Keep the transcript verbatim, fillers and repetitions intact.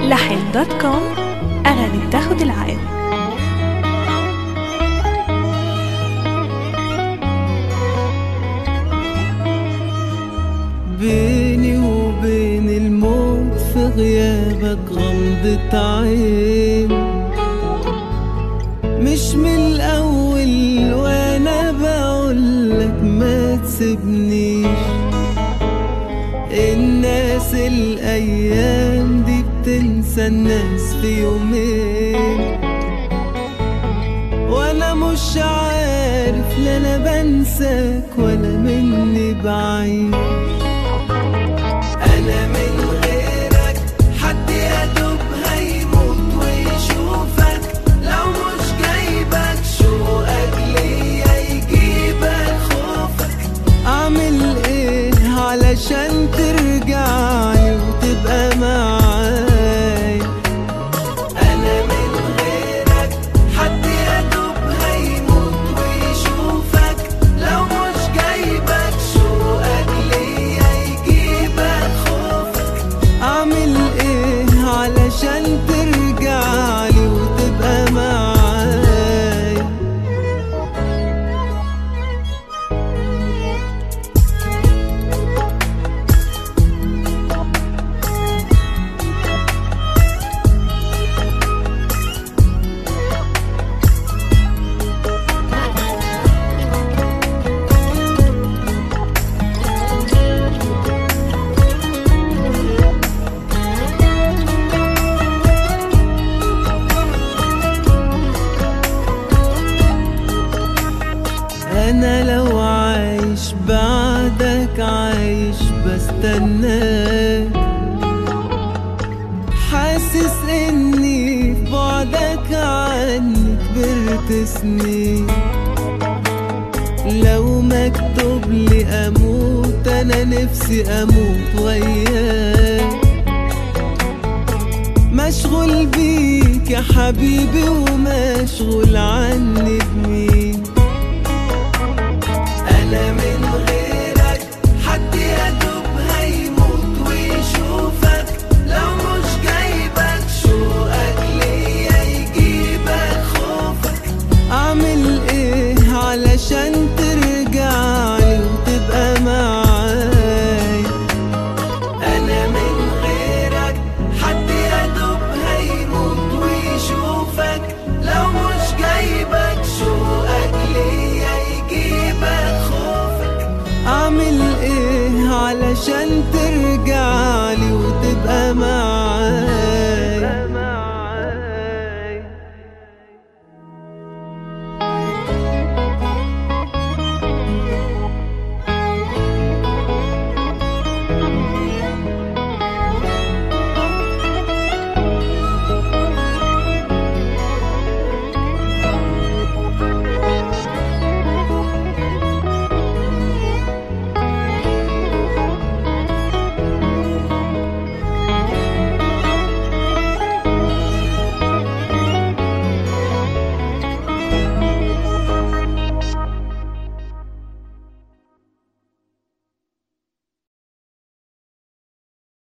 لحن دوت كوم، أغاني بتاخد العقل. بيني وبين الموت في غيابك غمضة عين، مش من الأول وأنا بقولك ما تسيبنيش. الناس الأيام دي بتنسى الناس في يومين، وأنا مش عارف لا أنا بنساك ولا مني بعيد. أنا من غيرك حد يدوب هيموت ويشوفك، لو مش جايبك شوقك ليا يجيبك خوفك. أعمل إيه علشان ترجعلي وتبقى معاي؟ أنا من غيرك حد يدوب هيموت ويشوفك، لو مش جايبك شوقك ليا يجيبك خوفك. أعمل إيه علشان ترجعلي وتبقى معاي؟ أنا لو عايش بعدك عايش بستناك، حاسس إني في بعدك عني كبرت سنين. لو مكتوب لي أموت أنا نفسي أموت وياك. مشغول بيك يا حبيبي ومشغول عني بمين؟ أنا من غيرك حد يدوب هيموت ويشوفك، لو مش جايبك شوقك ليا يجيبك خوفك. أعمل إيه علشان ترجعلي وتبقى معاي؟ أنا من غيرك حد يدوب هيموت ويشوفك، لو مش جايبك شوقك ليا يجيبك خوفك. أعمل إيه علشان ترجعلي وتبقى معاي؟